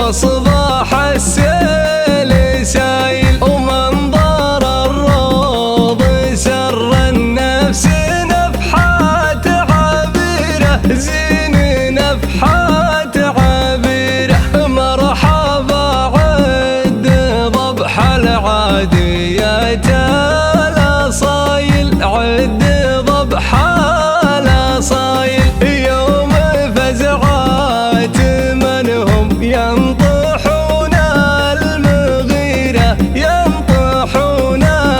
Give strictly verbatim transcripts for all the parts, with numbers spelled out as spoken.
وصباح السيل سايل، ومنظر الروض سر النفس نفحات عبيره، زين نفحات عبيره. مرحبا عد ضبح العاديات الاصايل، عد ضبح الاصايل. يوم فزعات من هم ينطحون المغيرة، ينطحون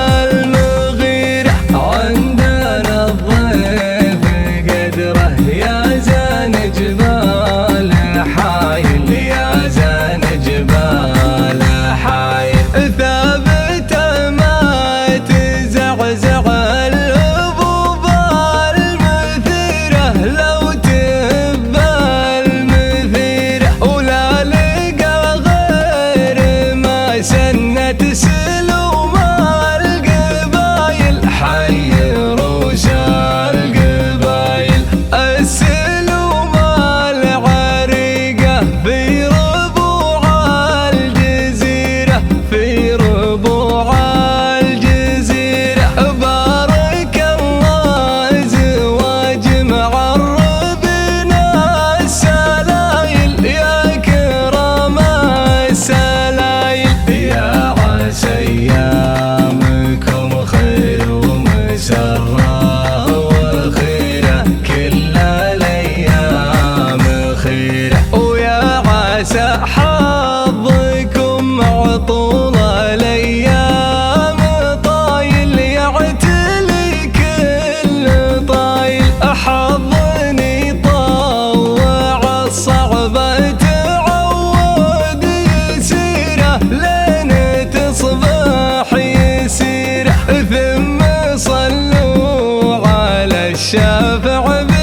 المغيرة. عندنا الضيف قدره يا زان جبال حايل، يا زان جبال حايل. ثابت ما تزعزع الهبوب المثيرة، لو تبى المثيرة. ولا لقى غير ما سنت سلوم القبايل، حي روس القبايل. السلوم العريقة في ربوع الجزيرة، في ربوع الجزيرة. بارك الله زواج معربنا السلايل، يا كرام السلايل. يا عسى ايامكم خير ومسرة وخيرة، كل الايام خيرة. ويا عسى حظكم عطول الايام طايل، يعتلي كل طايل. حظني طوع الصعبة تعود يسيره، لين تصبح يسيره. ثم صلوا على الشافع